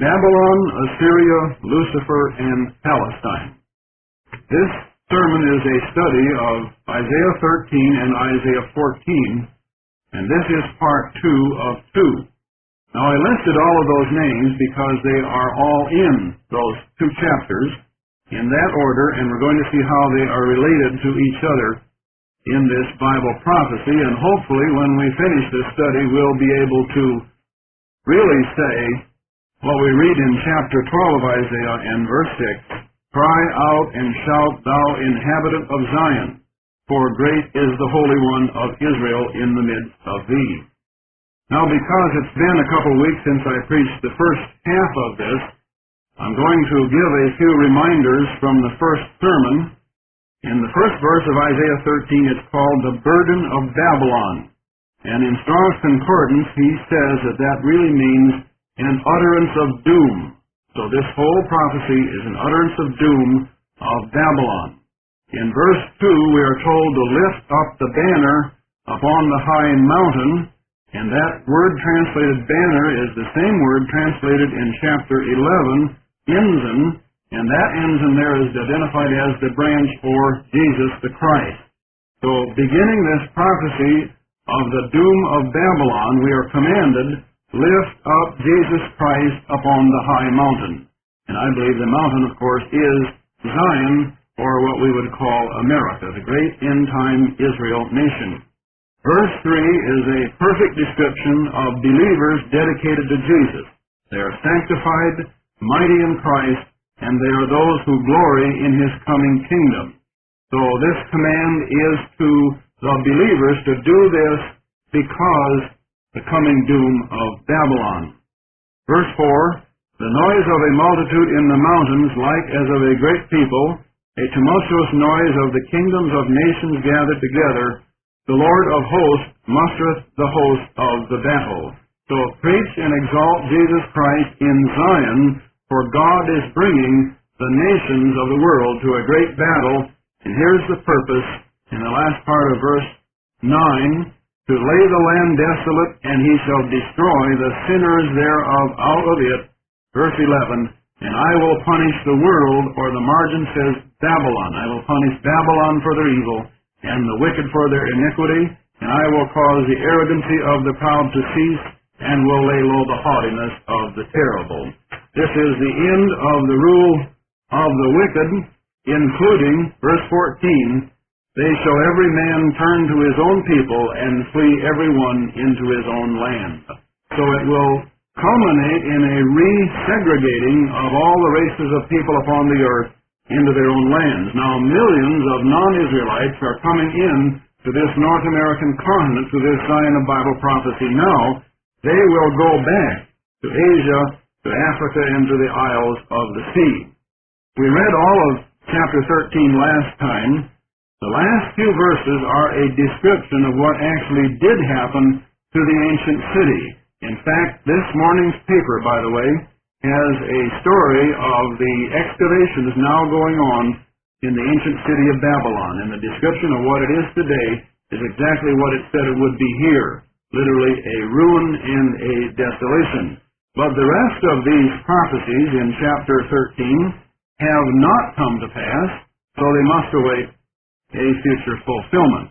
Babylon, Assyria, Lucifer, and Palestine. This sermon is a study of Isaiah 13 and Isaiah 14, and this is part 2 of 2. Now, I listed all of those names because they are all in those 2 chapters in that order, and we're going to see how they are related to each other in this Bible prophecy, and hopefully when we finish this study we'll be able to really say what we read in chapter 12 of Isaiah and verse 6, "Cry out and shout, thou inhabitant of Zion, for great is the Holy One of Israel in the midst of thee." Now, because it's been a couple weeks since I preached the first half of this, I'm going to give a few reminders from the first sermon. In the first verse of Isaiah 13, it's called the burden of Babylon. And in Strong's Concordance, he says that that really means an utterance of doom. So this whole prophecy is an utterance of doom of Babylon. In verse 2, we are told to lift up the banner upon the high mountain, and that word translated banner is the same word translated in chapter 11, ensign, and that ensign there is identified as the branch for Jesus the Christ. So beginning this prophecy of the doom of Babylon, we are commanded, lift up Jesus Christ upon the high mountain. And I believe the mountain, of course, is Zion, or what we would call America, the great end-time Israel nation. Verse 3 is a perfect description of believers dedicated to Jesus. They are sanctified, mighty in Christ, and they are those who glory in His coming kingdom. So this command is to the believers to do this because the coming doom of Babylon. Verse 4, "The noise of a multitude in the mountains, like as of a great people, a tumultuous noise of the kingdoms of nations gathered together. The Lord of hosts mustereth the host of the battle." So preach and exalt Jesus Christ in Zion, for God is bringing the nations of the world to a great battle. And here's the purpose in the last part of verse 9, "To lay the land desolate, and He shall destroy the sinners thereof out of it." Verse 11, "And I will punish the world," or the margin says Babylon. "I will punish Babylon for their evil, and the wicked for their iniquity, and I will cause the arrogancy of the proud to cease, and will lay low the haughtiness of the terrible." This is the end of the rule of the wicked, including, verse 14, "They shall every man turn to his own people, and flee every one into his own land." So it will culminate in a resegregating of all the races of people upon the earth into their own lands. Now, millions of non-Israelites are coming in to this North American continent, to this Zion of Bible prophecy now. They will go back to Asia, to Africa, and to the Isles of the Sea. We read all of chapter 13 last time. The last few verses are a description of what actually did happen to the ancient city. In fact, this morning's paper, by the way, has a story of the excavations now going on in the ancient city of Babylon. And the description of what it is today is exactly what it said it would be here. Literally a ruin and a desolation. But the rest of these prophecies in chapter 13 have not come to pass, so they must await a future fulfillment.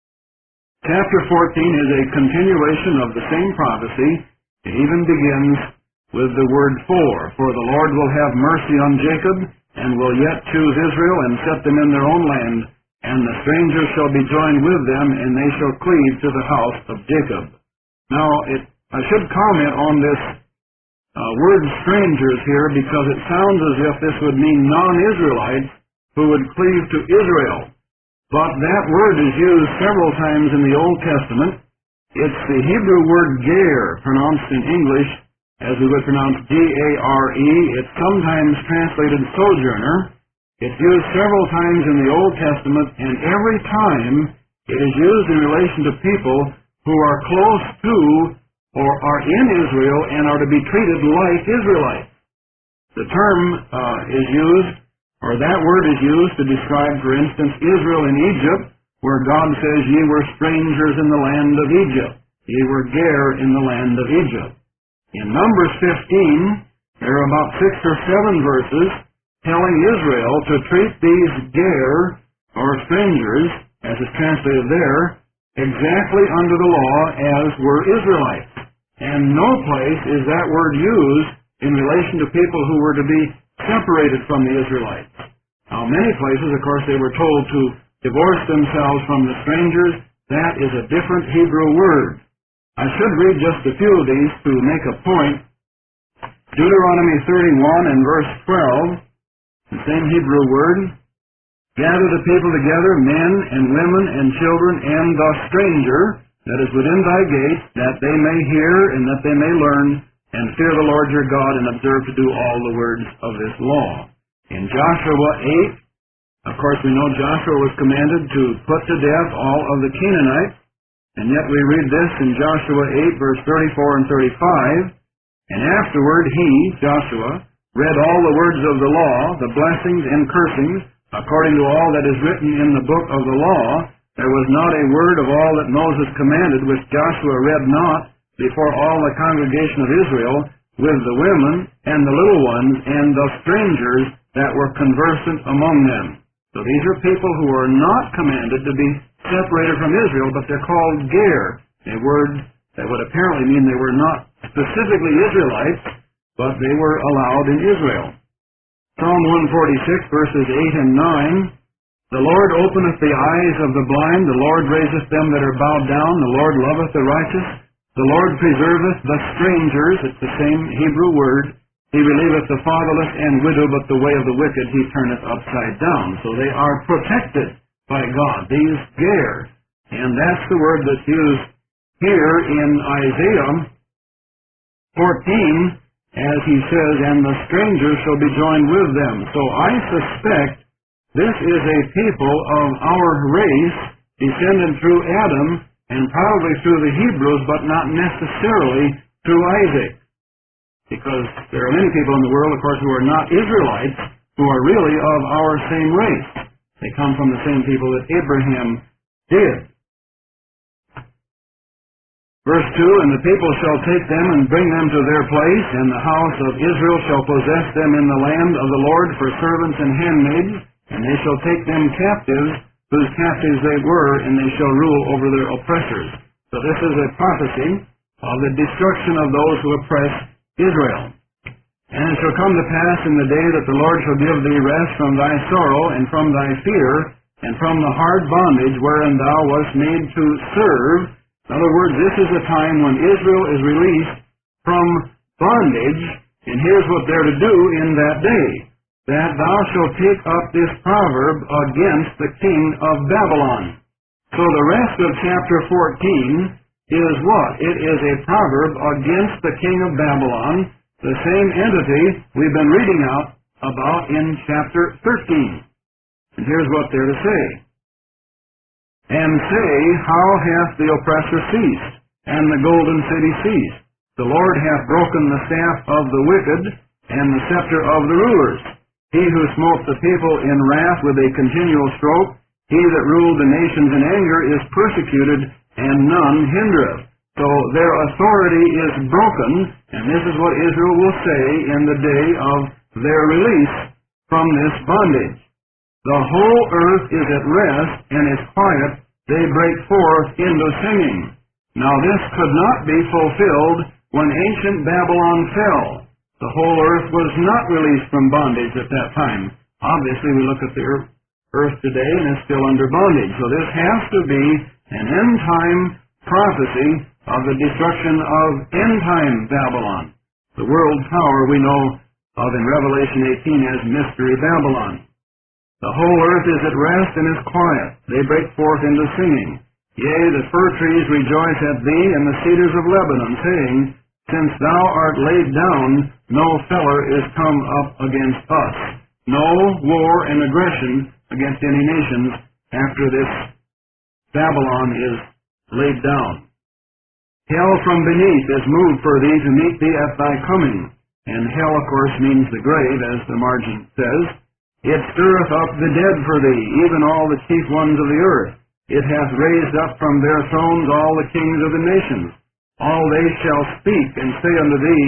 Chapter 14 is a continuation of the same prophecy. It even begins with the word "for the Lord will have mercy on Jacob, and will yet choose Israel, and set them in their own land, and the strangers shall be joined with them, and they shall cleave to the house of Jacob." Now, I should comment on this word "strangers" here, because it sounds as if this would mean non-Israelites who would cleave to Israel. But that word is used several times in the Old Testament. It's the Hebrew word ger, pronounced in English as we would pronounce G-A-R-E. It's sometimes translated sojourner. It's used several times in the Old Testament, and every time it is used in relation to people who are close to or are in Israel and are to be treated like Israelites. The term is used, or that word is used to describe, for instance, Israel in Egypt, where God says, "Ye were strangers in the land of Egypt. Ye were ger in the land of Egypt." In Numbers 15, There are about 6 or 7 verses telling Israel to treat these ger, or strangers, as is translated there, exactly under the law as were Israelites. And no place is that word used in relation to people who were to be separated from the Israelites. Now, many places, of course, they were told to divorce themselves from the strangers. That is a different Hebrew word. I should read just a few of these to make a point. Deuteronomy 31 and verse 12, the same Hebrew word. Gather the people together, men and women and children and the stranger that is within thy gates, that they may hear and that they may learn and fear the Lord your God and observe to do all the words of this law. In Joshua 8, of course we know Joshua was commanded to put to death all of the Canaanites, and yet we read this in Joshua 8 verse 34 and 35, and afterward he, Joshua, read all the words of the law, the blessings and cursings, according to all that is written in the book of the law. There was not a word of all that Moses commanded which Joshua read not before all the congregation of Israel, with the women and the little ones and the strangers that were conversant among them. So these are people who are not commanded to be separated from Israel, but they're called ger, a word that would apparently mean they were not specifically Israelites, but they were allowed in Israel. Psalm 146, verses 8 and 9, The Lord openeth the eyes of the blind, the Lord raiseth them that are bowed down, the Lord loveth the righteous, the Lord preserveth the strangers, it's the same Hebrew word, He relieveth the fatherless and widow, but the way of the wicked He turneth upside down. So they are protected by God, these ger. And that's the word that's used here in Isaiah 14, as he says, and the strangers shall be joined with them. So I suspect this is a people of our race, descended through Adam, and probably through the Hebrews, but not necessarily through Isaac. Because there are many people in the world, of course, who are not Israelites, who are really of our same race. They come from the same people that Abraham did. Verse 2, And the people shall take them and bring them to their place, and the house of Israel shall possess them in the land of the Lord for servants and handmaids, and they shall take them captives, whose captives they were, and they shall rule over their oppressors. So this is a prophecy of the destruction of those who oppress Israel. And it shall come to pass in the day that the Lord shall give thee rest from thy sorrow, and from thy fear, and from the hard bondage wherein thou wast made to serve. In other words, this is a time when Israel is released from bondage, and here's what they're to do in that day. That thou shalt take up this proverb against the king of Babylon. So the rest of chapter 14 is what? It is a proverb against the king of Babylon, the same entity we've been reading about in chapter 13. And here's what they're to say. And say, How hath the oppressor ceased, and the golden city ceased? The Lord hath broken the staff of the wicked, and the scepter of the rulers. He who smote the people in wrath with a continual stroke, he that ruled the nations in anger, is persecuted, and none hindereth. So their authority is broken, and this is what Israel will say in the day of their release from this bondage. The whole earth is at rest and is quiet. They break forth into singing. Now this could not be fulfilled when ancient Babylon fell. The whole earth was not released from bondage at that time. Obviously, we look at the earth today and it's still under bondage. So this has to be an end-time prophecy of the destruction of end-time Babylon. The world power we know of in Revelation 18 as Mystery Babylon. The whole earth is at rest and is quiet. They break forth into singing. Yea, the fir trees rejoice at thee, and the cedars of Lebanon, saying, Since thou art laid down, no feller is come up against us. No war and aggression against any nations after this Babylon is laid down. Hell from beneath is moved for thee to meet thee at thy coming. And hell, of course, means the grave, as the margin says. It stirreth up the dead for thee, even all the chief ones of the earth. It hath raised up from their thrones all the kings of the nations. All they shall speak and say unto thee,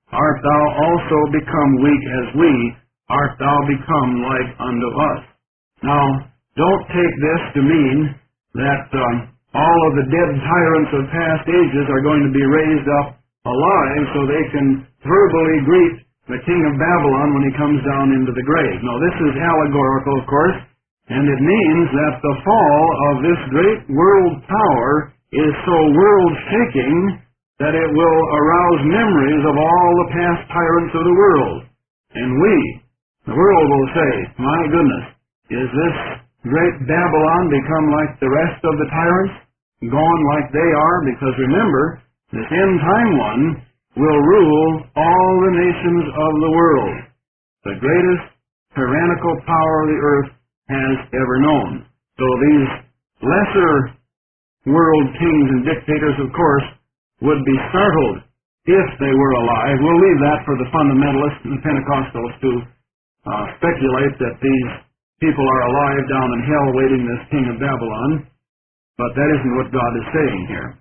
art thou also become weak as we? Art thou become like unto us? Now, don't take this to mean that all of the dead tyrants of past ages are going to be raised up alive so they can verbally greet the king of Babylon when he comes down into the grave. No, this is allegorical, of course, and it means that the fall of this great world power is so world-shaking that it will arouse memories of all the past tyrants of the world. And the world will say, my goodness, is this great Babylon become like the rest of the tyrants, gone like they are? Because remember, this end-time one will rule all the nations of the world, the greatest tyrannical power the earth has ever known. So these lesser world kings and dictators, of course, would be startled if they were alive. We'll leave that for the fundamentalists and the Pentecostals to speculate that these people are alive down in hell waiting this king of Babylon, but that isn't what God is saying here.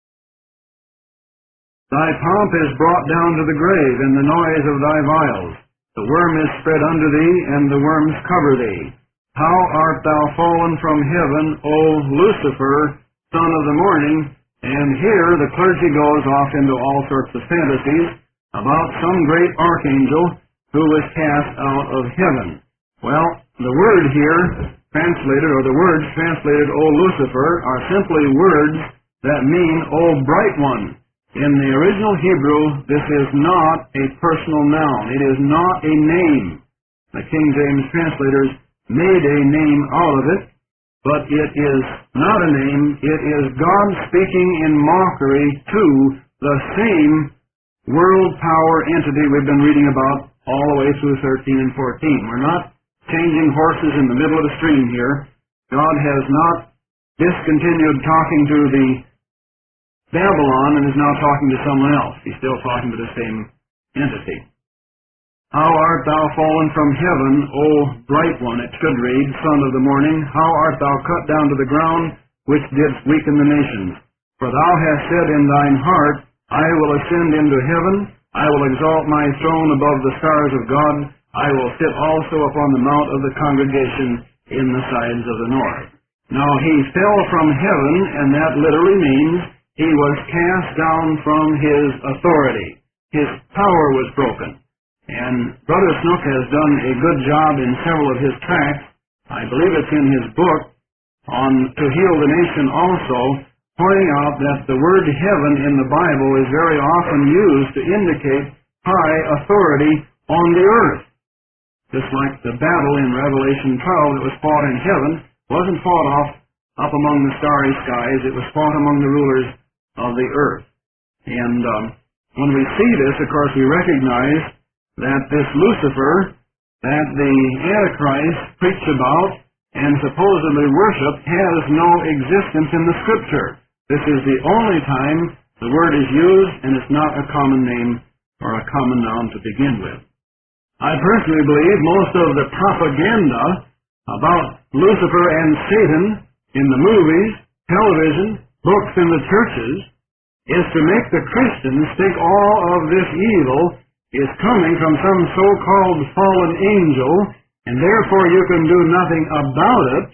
Thy pomp is brought down to the grave, and the noise of thy vials. The worm is spread under thee, and the worms cover thee. How art thou fallen from heaven, O Lucifer, son of the morning? And here the clergy goes off into all sorts of fantasies about some great archangel who was cast out of heaven. Well, the word here translated, or the words translated, O Lucifer, are simply words that mean, O bright one. In the original Hebrew, this is not a personal noun. It is not a name. The King James translators made a name out of it, but it is not a name. It is God speaking in mockery to the same world power entity we've been reading about all the way through 13 and 14. We're not changing horses in the middle of the stream here. God has not discontinued talking to the Babylon and is now talking to someone else. He's still talking to the same entity. How art thou fallen from heaven, O bright one, it should read, son of the morning? How art thou cut down to the ground, which didst weaken the nations? For thou hast said in thine heart, I will ascend into heaven, I will exalt my throne above the stars of God, I will sit also upon the mount of the congregation in the sides of the north. Now he fell from heaven, and that literally means he was cast down from his authority. His power was broken. And Brother Snook has done a good job in several of his tracts. I believe it's in his book on To Heal the Nation also, pointing out that the word heaven in the Bible is very often used to indicate high authority on the earth. Just like the battle in Revelation 12 that was fought in heaven wasn't fought up among the starry skies. It was fought among the rulers of the earth. And when we see this, of course, we recognize that this Lucifer that the Antichrist preached about and supposedly worshipped has no existence in the Scripture. This is the only time the word is used, and it's not a common name or a common noun to begin with. I personally believe most of the propaganda about Lucifer and Satan in the movies, television, books in the churches is to make the Christians think all of this evil is coming from some so-called fallen angel, and therefore you can do nothing about it,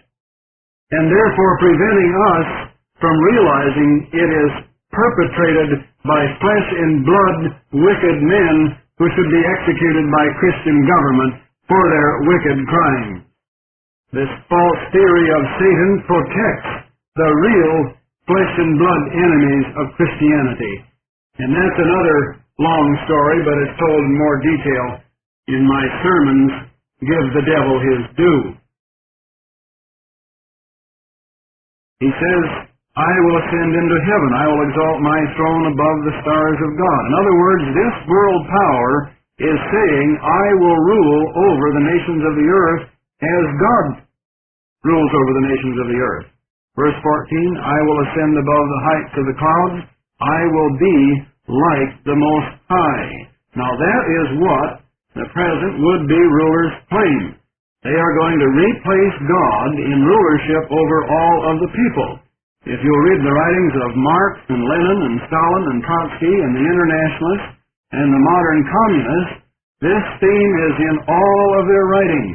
and therefore preventing us from realizing it is perpetrated by flesh and blood wicked men who should be executed by Christian government for their wicked crimes. This false theory of Satan protects the real flesh and blood enemies of Christianity. And that's another long story, but it's told in more detail in my sermons, Give the Devil His Due. He says, I will ascend into heaven. I will exalt my throne above the stars of God. In other words, this world power is saying, I will rule over the nations of the earth as God rules over the nations of the earth. Verse 14, I will ascend above the heights of the clouds. I will be like the Most High. Now that is what the present would-be rulers claim. They are going to replace God in rulership over all of the people. If you'll read the writings of Marx and Lenin and Stalin and Trotsky and the Internationalists and the modern communists, this theme is in all of their writings.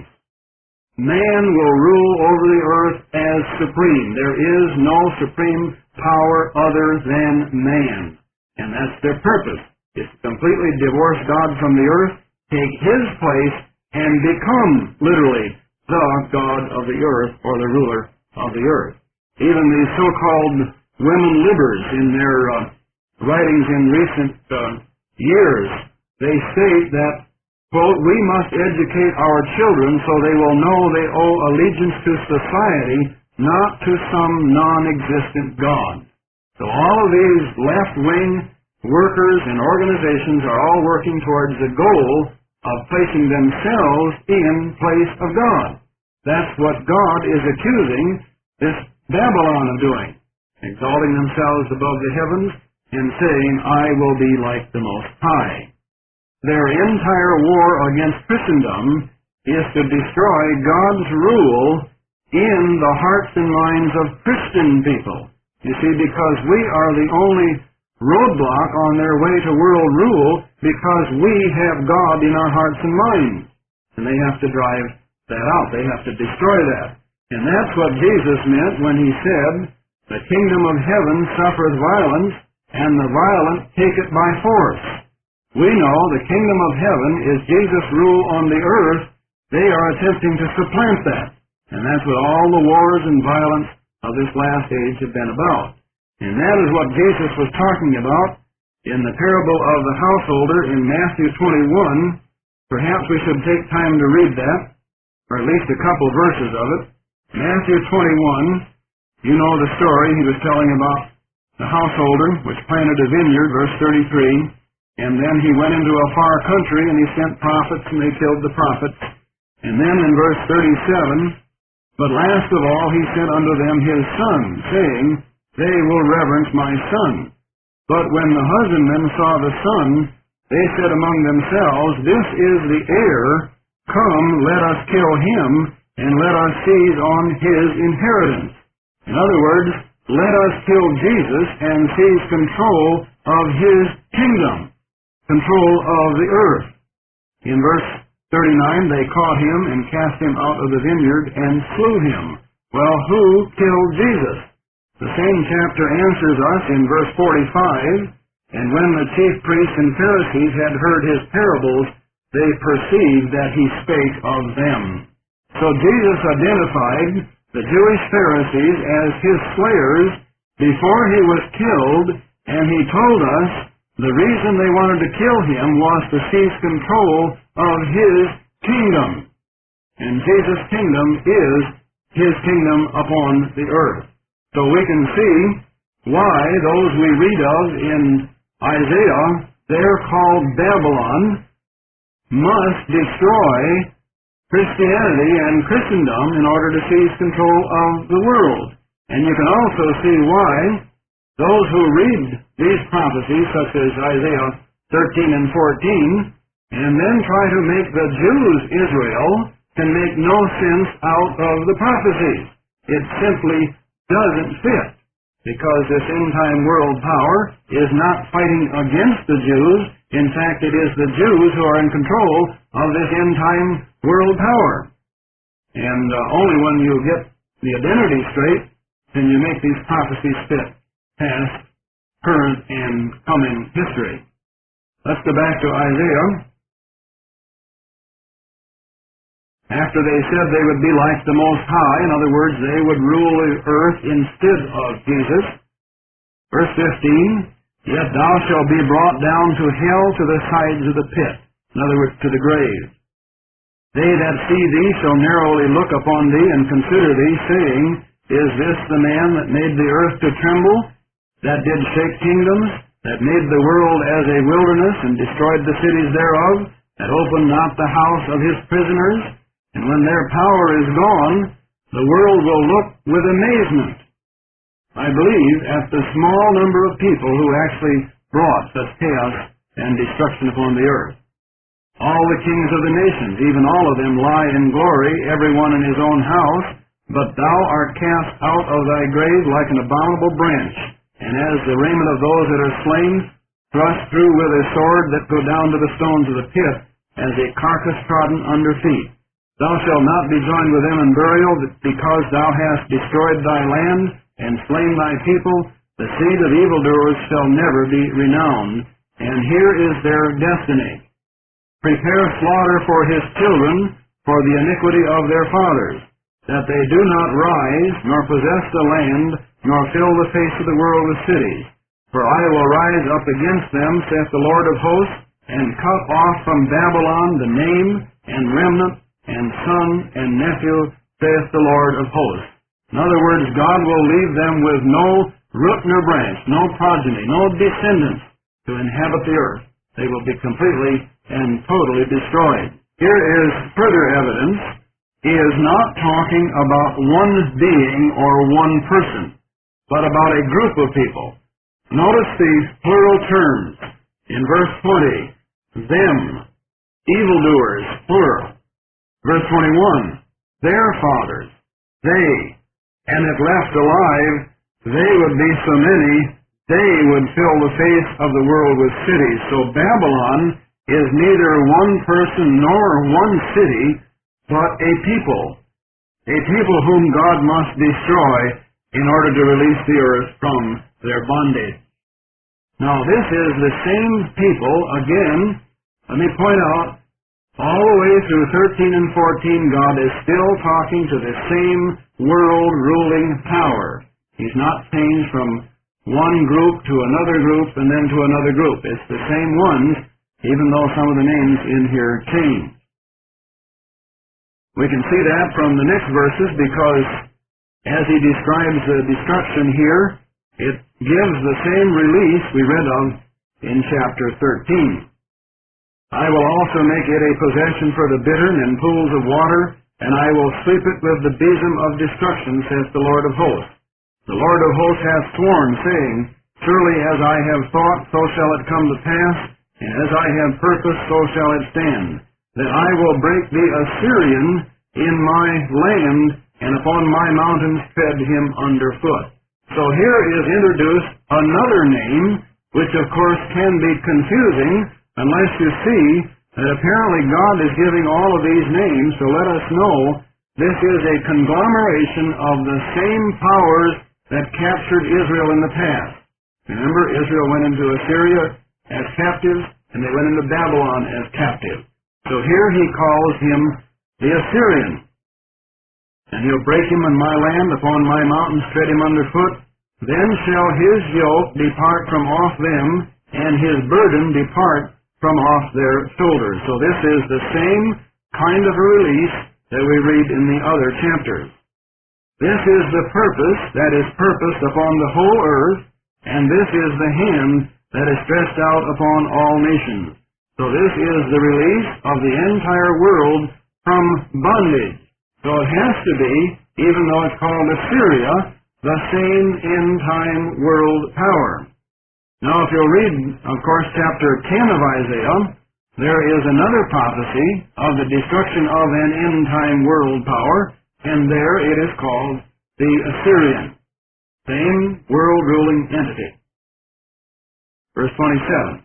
Man will rule over the earth as supreme. There is no supreme power other than man. And that's their purpose, is to completely divorce God from the earth, take His place, and become, literally, the God of the earth, or the ruler of the earth. Even these so-called women libers in their writings in recent years, they state that, quote, we must educate our children so they will know they owe allegiance to society, not to some non-existent God. So all of these left-wing workers and organizations are all working towards the goal of placing themselves in place of God. That's what God is accusing this Babylon of doing, exalting themselves above the heavens and saying, I will be like the Most High. Their entire war against Christendom is to destroy God's rule in the hearts and minds of Christian people. You see, because we are the only roadblock on their way to world rule, because we have God in our hearts and minds. And they have to drive that out. They have to destroy that. And that's what Jesus meant when He said, the kingdom of heaven suffereth violence, and the violent take it by force. We know the kingdom of heaven is Jesus' rule on the earth. They are attempting to supplant that. And that's what all the wars and violence of this last age have been about. And that is what Jesus was talking about in the parable of the householder in Matthew 21. Perhaps we should take time to read that, or at least a couple verses of it. Matthew 21, you know the story. He was telling about the householder which planted a vineyard, verse 33. And then he went into a far country, and he sent prophets, and they killed the prophets. And then in verse 37, but last of all he sent unto them his son, saying, they will reverence my son. But when the husbandmen saw the son, they said among themselves, this is the heir, come, let us kill him, and let us seize on his inheritance. In other words, let us kill Jesus and seize control of his kingdom, control of the earth. In verse 39, they caught him and cast him out of the vineyard and slew him. Well, who killed Jesus? The same chapter answers us in verse 45, and when the chief priests and Pharisees had heard his parables, they perceived that he spake of them. So Jesus identified the Jewish Pharisees as his slayers before he was killed, and he told us the reason they wanted to kill him was to seize control of his kingdom. And Jesus' kingdom is his kingdom upon the earth. So we can see why those we read of in Isaiah, they're called Babylon, must destroy Christianity and Christendom in order to seize control of the world. And you can also see why those who read these prophecies, such as Isaiah 13 and 14, and then try to make the Jews Israel, can make no sense out of the prophecies. It simply doesn't fit, because this end-time world power is not fighting against the Jews. In fact, it is the Jews who are in control of this end-time world power. And only when you get the identity straight can you make these prophecies fit past, current, and coming history. Let's go back to Isaiah. After they said they would be like the Most High, in other words, they would rule the earth instead of Jesus. Verse 15, yet thou shalt be brought down to hell, to the sides of the pit, in other words, to the grave. They that see thee shall narrowly look upon thee and consider thee, saying, is this the man that made the earth to tremble, that did shake kingdoms, that made the world as a wilderness, and destroyed the cities thereof, that opened not the house of his prisoners? And when their power is gone, the world will look with amazement, I believe, at the small number of people who actually brought such chaos and destruction upon the earth. All the kings of the nations, even all of them, lie in glory, every one in his own house, but thou art cast out of thy grave like an abominable branch, and as the raiment of those that are slain, thrust through with a sword that go down to the stones of the pit, as a carcass trodden under feet. Thou shalt not be joined with them in burial, because thou hast destroyed thy land, and slain thy people. The seed of evildoers shall never be renowned. And here is their destiny. Prepare slaughter for his children, for the iniquity of their fathers, that they do not rise, nor possess the land, nor fill the face of the world with cities. For I will rise up against them, saith the Lord of hosts, and cut off from Babylon the name, and remnant, and son, and nephew, saith the Lord of hosts. In other words, God will leave them with no root nor branch, no progeny, no descendants to inhabit the earth. They will be completely and totally destroyed. Here is further evidence. He is not talking about one being or one person, but about a group of people. Notice the plural terms in verse 20. Them, evildoers, plural. Verse 21, their fathers, they, and if left alive, they would be so many, they would fill the face of the world with cities. So Babylon is neither one person nor one city, but a people whom God must destroy in order to release the earth from their bondage. Now this is the same people, again, let me point out, all the way through 13 and 14, God is still talking to the same world-ruling power. He's not changed from one group to another group and then to another group. It's the same ones, even though some of the names in here change. We can see that from the next verses, because as he describes the destruction here, it gives the same release we read of in chapter 13. I will also make it a possession for the bittern and pools of water, and I will sweep it with the besom of destruction, saith the Lord of hosts. The Lord of hosts hath sworn, saying, Surely as I have thought, so shall it come to pass, and as I have purposed, so shall it stand, that I will break the Assyrian in my land, and upon my mountains tread him under foot. So here is introduced another name, which of course can be confusing, unless you see that apparently God is giving all of these names to let us know this is a conglomeration of the same powers that captured Israel in the past. Remember, Israel went into Assyria as captives, and they went into Babylon as captives. So here he calls him the Assyrian. And he'll break him in my land, upon my mountains tread him underfoot. Then shall his yoke depart from off them, and his burden depart from off their shoulders. So this is the same kind of release that we read in the other chapters. This is the purpose that is purposed upon the whole earth, and this is the hand that is stretched out upon all nations. So this is the release of the entire world from bondage. So it has to be, even though it's called Assyria, the same end-time world power. Now, if you'll read, of course, chapter 10 of Isaiah, there is another prophecy of the destruction of an end-time world power, and there it is called the Assyrian, same world-ruling entity. Verse 27.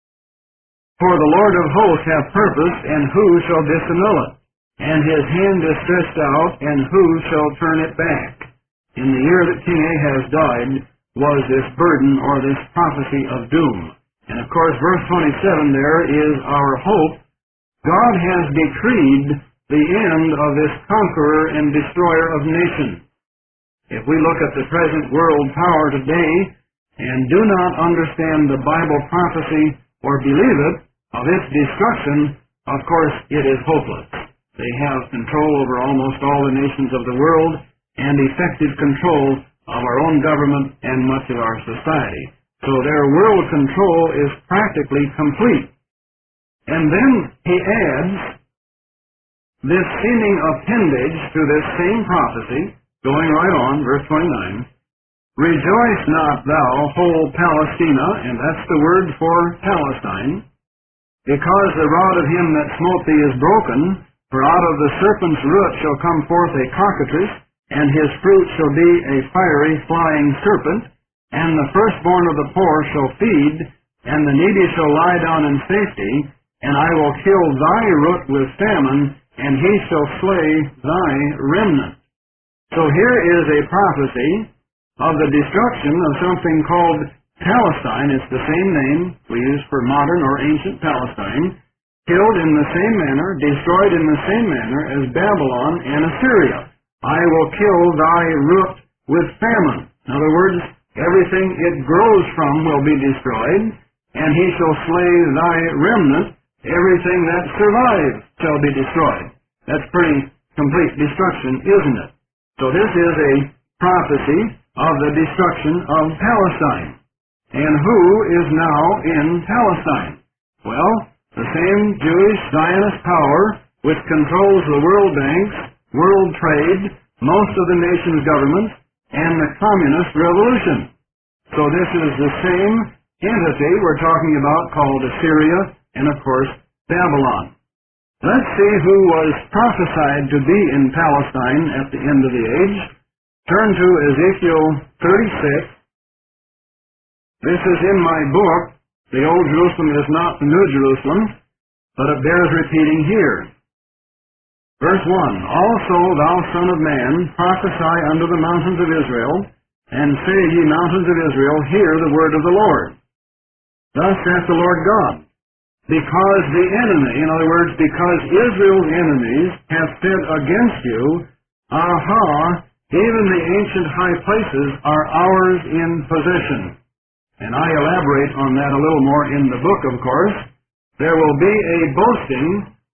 For the Lord of hosts hath purposed, and who shall disannul it? And his hand is stretched out, and who shall turn it back? In the year that King Ahaz died, was this burden or this prophecy of doom. And of course, verse 27 there is our hope. God has decreed the end of this conqueror and destroyer of nations. If we look at the present world power today and do not understand the Bible prophecy or believe it of its destruction, of course it is hopeless. They have control over almost all the nations of the world and effective control of our own government and much of our society. So their world control is practically complete. And then he adds this seeming appendage to this same prophecy, going right on, verse 29, Rejoice not thou, whole Palestina, and that's the word for Palestine, because the rod of him that smote thee is broken, for out of the serpent's root shall come forth a cockatrice, and his fruit shall be a fiery flying serpent, and the firstborn of the poor shall feed, and the needy shall lie down in safety, and I will kill thy root with famine, and he shall slay thy remnant. So here is a prophecy of the destruction of something called Palestine. It's the same name we use for modern or ancient Palestine, killed in the same manner, destroyed in the same manner as Babylon and Assyria. I will kill thy root with famine. In other words, everything it grows from will be destroyed, and he shall slay thy remnant. Everything that survives shall be destroyed. That's pretty complete destruction, isn't it? So this is a prophecy of the destruction of Palestine. And who is now in Palestine? Well, the same Jewish Zionist power which controls the world banks, world trade, most of the nation's governments, and the communist revolution. So this is the same entity we're talking about called Assyria and, of course, Babylon. Let's see who was prophesied to be in Palestine at the end of the age. Turn to Ezekiel 36. This is in my book. The Old Jerusalem is not the New Jerusalem, but it bears repeating here. Verse 1, Also thou son of man, prophesy unto the mountains of Israel, and say, ye mountains of Israel, hear the word of the Lord. Thus saith the Lord God, because the enemy, in other words, because Israel's enemies have said against you, Aha, even the ancient high places are ours in possession. And I elaborate on that a little more in the book, of course. There will be a boasting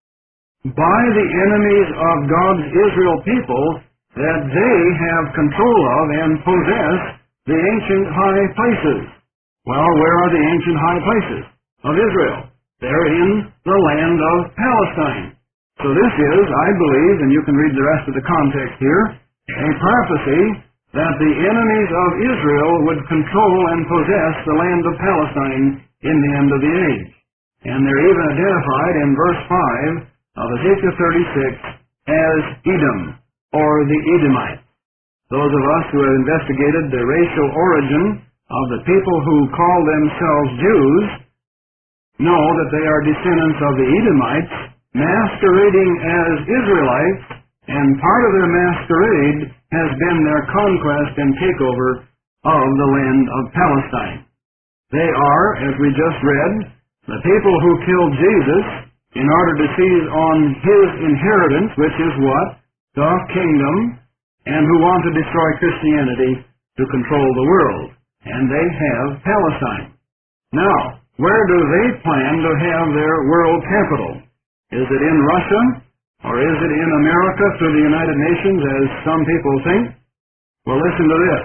by the enemies of God's Israel people that they have control of and possess the ancient high places. Well, where are the ancient high places of Israel? They're in the land of Palestine. So this is, I believe, and you can read the rest of the context here, a prophecy that the enemies of Israel would control and possess the land of Palestine in the end of the age. And they're even identified in verse 5 of Ezekiel 36 as Edom, or the Edomites. Those of us who have investigated the racial origin of the people who call themselves Jews know that they are descendants of the Edomites, masquerading as Israelites, and part of their masquerade has been their conquest and takeover of the land of Palestine. They are, as we just read, the people who killed Jesus in order to seize on his inheritance, which is what? The kingdom, and who want to destroy Christianity to control the world. And they have Palestine. Now, where do they plan to have their world capital? Is it in Russia? Or is it in America through the United Nations, as some people think? Well, listen to this.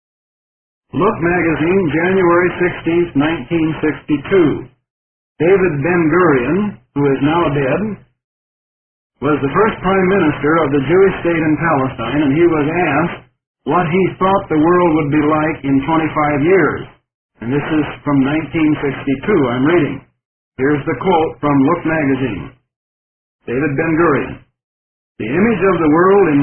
Look magazine, January 16, 1962. David Ben-Gurion, who is now dead, was the first prime minister of the Jewish state in Palestine, and he was asked what he thought the world would be like in 25 years. And this is from 1962, I'm reading. Here's the quote from Look magazine. David Ben-Gurion. The image of the world in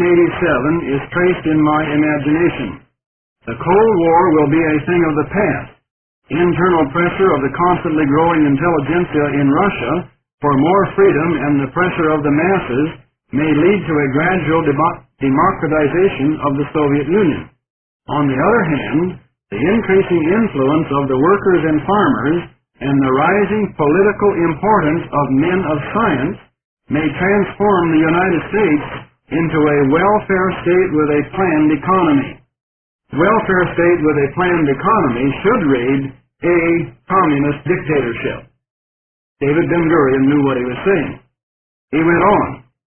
1987 is traced in my imagination. The Cold War will be a thing of the past. Internal pressure of the constantly growing intelligentsia in Russia for more freedom and the pressure of the masses may lead to a gradual democratization of the Soviet Union. On the other hand, the increasing influence of the workers and farmers and the rising political importance of men of science may transform the United States into a welfare state with a planned economy. Welfare state with a planned economy should read a communist dictatorship. David Ben-Gurion knew what he was saying. He went on.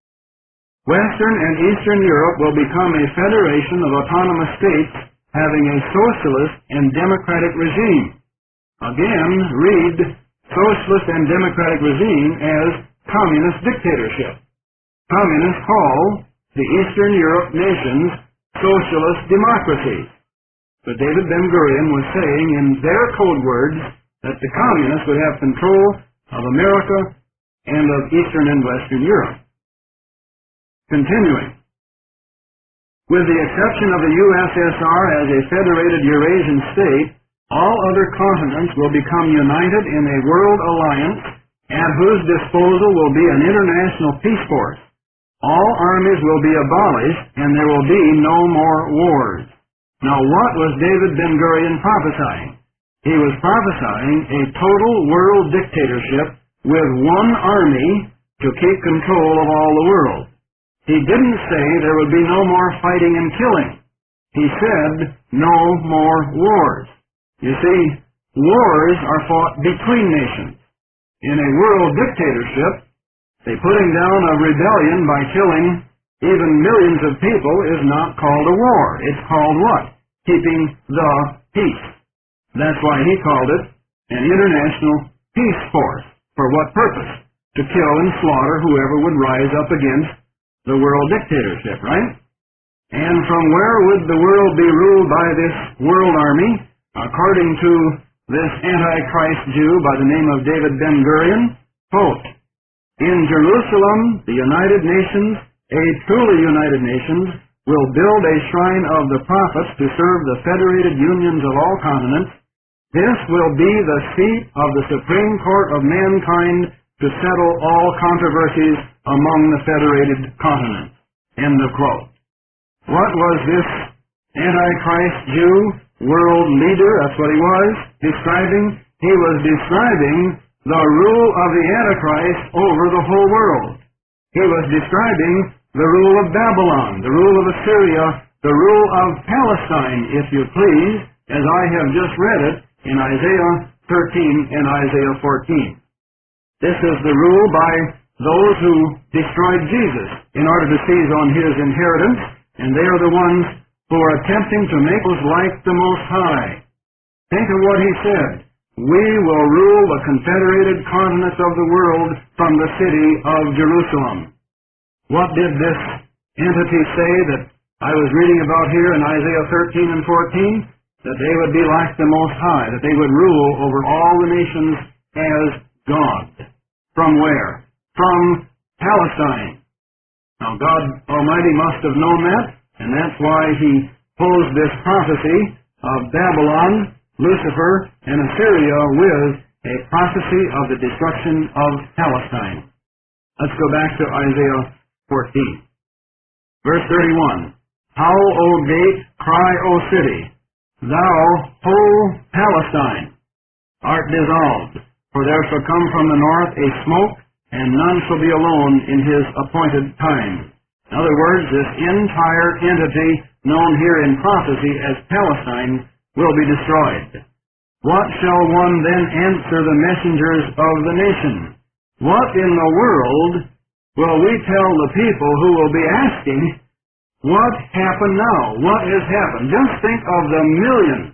Western and Eastern Europe will become a federation of autonomous states having a socialist and democratic regime. Again, read socialist and democratic regime as communist dictatorship. Communists call the Eastern Europe nations socialist democracies. But David Ben-Gurion was saying in their code words that the communists would have control of America and of Eastern and Western Europe. Continuing. With the exception of the USSR as a federated Eurasian state, All other continents will become united in a world alliance at whose disposal will be an international peace force. All armies will be abolished, and there will be no more wars. Now, what was David Ben-Gurion prophesying? He was prophesying a total world dictatorship with one army to keep control of all the world. He didn't say there would be no more fighting and killing. He said no more wars. You see, wars are fought between nations. In a world dictatorship, putting down a rebellion by killing even millions of people is not called a war. It's called what? Keeping the peace. That's why he called it an international peace force. For what purpose? To kill and slaughter whoever would rise up against the world dictatorship, right? And from where would the world be ruled by this world army? According to this Antichrist Jew by the name of David Ben-Gurion, quote, in Jerusalem, the United Nations, a truly United Nations, will build a shrine of the prophets to serve the federated unions of all continents. This will be the seat of the Supreme Court of mankind to settle all controversies among the federated continents. End of quote. What was this Antichrist Jew, world leader, that's what he was, describing? He was describing the rule of the Antichrist over the whole world. He was describing the rule of Babylon, the rule of Assyria, the rule of Palestine, if you please, as I have just read it in Isaiah 13 and Isaiah 14. This is the rule by those who destroyed Jesus in order to seize on his inheritance, and they are the ones who are attempting to make us like the Most High. Think of what he said. We will rule the confederated continents of the world from the city of Jerusalem. What did this entity say that I was reading about here in Isaiah 13 and 14? That they would be like the Most High, that they would rule over all the nations as God. From where? From Palestine. Now God Almighty must have known that, and that's why he posed this prophecy of Babylon, Lucifer, and Assyria with a prophecy of the destruction of Palestine. Let's go back to Isaiah 14. Verse 31. Howl, O gate, cry, O city, thou whole Palestine art dissolved, for there shall come from the north a smoke, and none shall be alone in his appointed time. In other words, this entire entity known here in prophecy as Palestine will be destroyed. What shall one then answer the messengers of the nation? What in the world will we tell the people who will be asking, what happened now? What has happened? Just think of the millions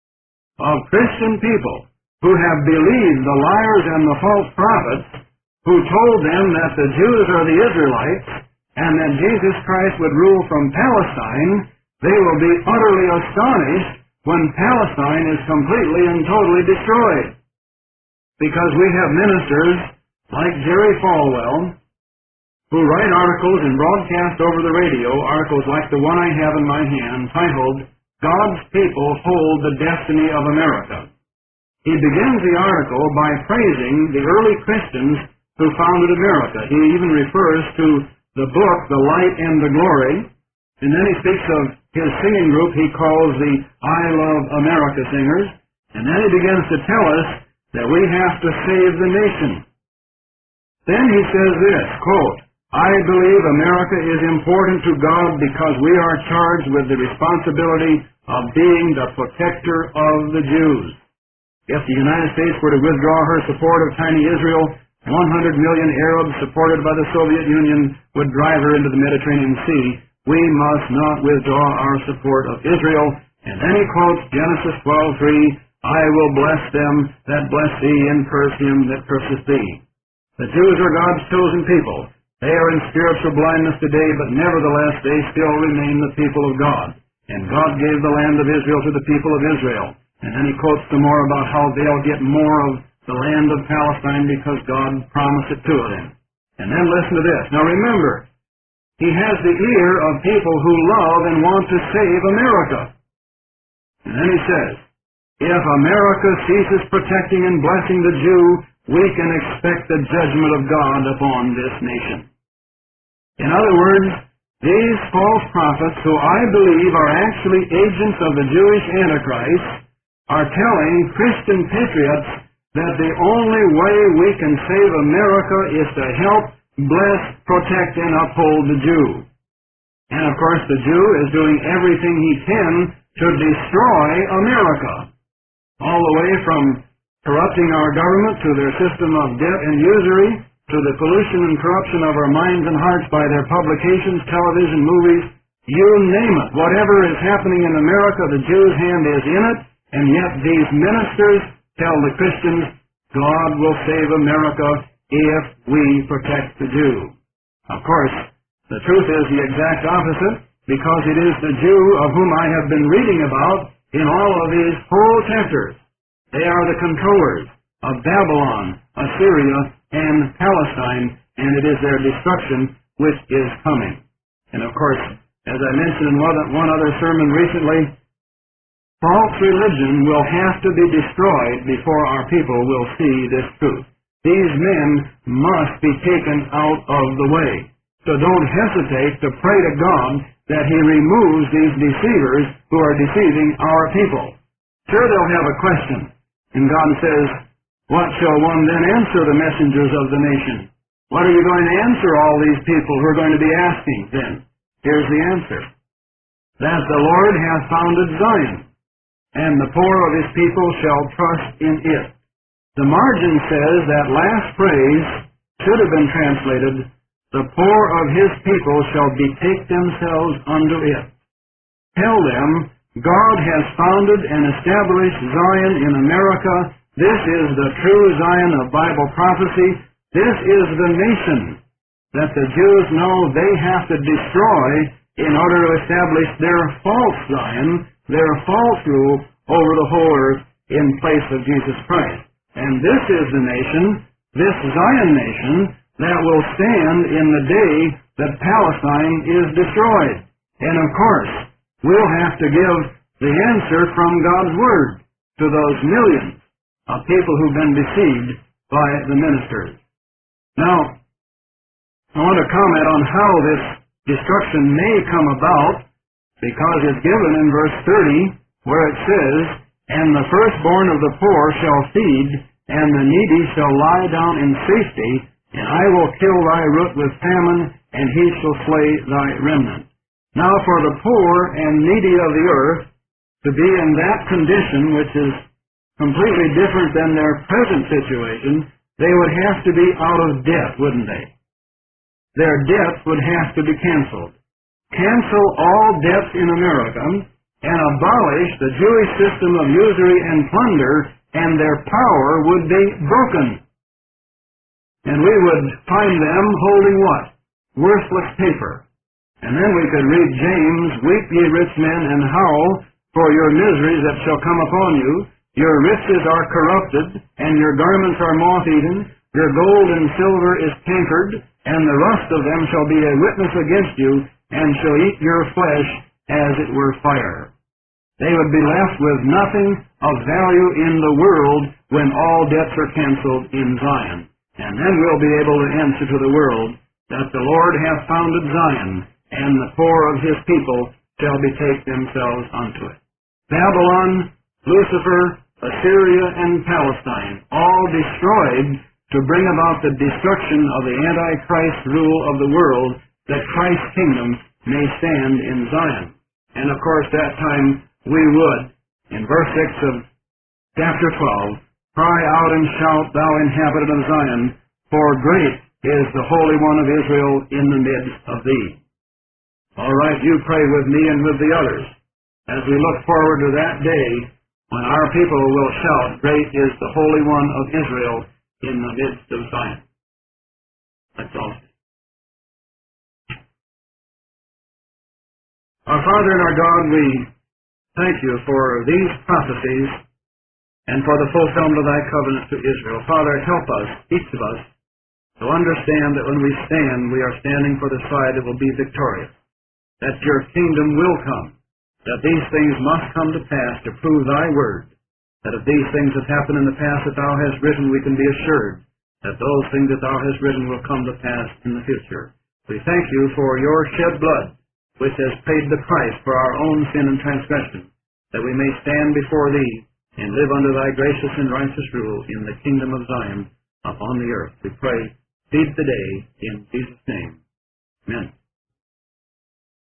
of Christian people who have believed the liars and the false prophets who told them that the Jews are the Israelites and that Jesus Christ would rule from Palestine. They will be utterly astonished when Palestine is completely and totally destroyed. Because we have ministers like Jerry Falwell who write articles and broadcast over the radio, articles like the one I have in my hand, titled, God's People Hold the Destiny of America. He begins the article by praising the early Christians who founded America. He even refers to the book, The Light and the Glory, and then he speaks of his singing group he calls the I Love America Singers, and then he begins to tell us that we have to save the nation. Then he says this, quote, I believe America is important to God because we are charged with the responsibility of being the protector of the Jews. If the United States were to withdraw her support of tiny Israel, 100 million Arabs supported by the Soviet Union would drive her into the Mediterranean Sea. We must not withdraw our support of Israel. And then he quotes Genesis 12:3, I will bless them that bless thee, and curse him that curseth thee. The Jews are God's chosen people. They are in spiritual blindness today, but nevertheless they still remain the people of God. And God gave the land of Israel to the people of Israel. And then he quotes some more about how they'll get more of the land of Palestine because God promised it to them. And then listen to this. Now remember, he has the ear of people who love and want to save America. And then he says, If America ceases protecting and blessing the Jew, we can expect the judgment of God upon this nation. In other words, these false prophets, who I believe are actually agents of the Jewish Antichrist, are telling Christian patriots that the only way we can save America is to help, bless, protect, and uphold the Jew. And of course, the Jew is doing everything he can to destroy America, all the way from corrupting our government to their system of debt and usury, to the pollution and corruption of our minds and hearts by their publications, television, movies, you name it. Whatever is happening in America, the Jew's hand is in it, and yet these ministers tell the Christians, God will save America if we protect the Jew. Of course, the truth is the exact opposite, because it is the Jew of whom I have been reading about in all of these whole chapters. They are the controllers of Babylon, Assyria, and Palestine, and it is their destruction which is coming. And of course, as I mentioned in one other sermon recently, false religion will have to be destroyed before our people will see this truth. These men must be taken out of the way. So don't hesitate to pray to God that He removes these deceivers who are deceiving our people. Sure, they'll have a question, and God says, what shall one then answer the messengers of the nation? What are you going to answer all these people who are going to be asking then? Here's the answer. That the Lord hath founded Zion, and the poor of His people shall trust in it. The margin says that last phrase should have been translated, the poor of His people shall betake themselves unto it. Tell them, God has founded and established Zion in America. This is the true Zion of Bible prophecy. This is the nation that the Jews know they have to destroy in order to establish their false Zion, their false rule over the whole earth in place of Jesus Christ. And this is the nation, this Zion nation, that will stand in the day that Palestine is destroyed. And of course, we'll have to give the answer from God's Word to those millions of people who've been deceived by the ministers. Now, I want to comment on how this destruction may come about, because it's given in verse 30, where it says, and the firstborn of the poor shall feed, and the needy shall lie down in safety, and I will kill thy root with famine, and he shall slay thy remnant. Now for the poor and needy of the earth to be in that condition, which is completely different than their present situation, they would have to be out of debt, wouldn't they? Their debts would have to be canceled. Cancel all debts in America and abolish the Jewish system of usury and plunder, and their power would be broken. And we would find them holding what? Worthless paper. And then we could read James, weep ye rich men, and howl for your miseries that shall come upon you. Your riches are corrupted, and your garments are moth-eaten. Your gold and silver is cankered, and the rust of them shall be a witness against you, and shall eat your flesh as it were fire. They would be left with nothing of value in the world when all debts are canceled in Zion. And then we'll be able to answer to the world that the Lord hath founded Zion, and the poor of His people shall betake themselves unto it. Babylon, Lucifer, Assyria, and Palestine, all destroyed to bring about the destruction of the Antichrist rule of the world, that Christ's kingdom may stand in Zion. And of course, that time we would, in verse 6 of chapter 12, cry out and shout, thou inhabitant of Zion, for great is the Holy One of Israel in the midst of thee. All right, you pray with me and with the others as we look forward to that day when our people will shout, great is the Holy One of Israel in the midst of Zion. That's all. Our Father and our God, we thank you for these prophecies and for the fulfillment of thy covenant to Israel. Father, help us, each of us, to understand that when we stand, we are standing for the side that will be victorious, that your kingdom will come, that these things must come to pass to prove thy word, that if these things have happened in the past that thou hast written, we can be assured that those things that thou hast written will come to pass in the future. We thank you for your shed blood, which has paid the price for our own sin and transgression, that we may stand before thee and live under thy gracious and righteous rule in the kingdom of Zion upon the earth. We pray, feed the day in Jesus' name. Amen.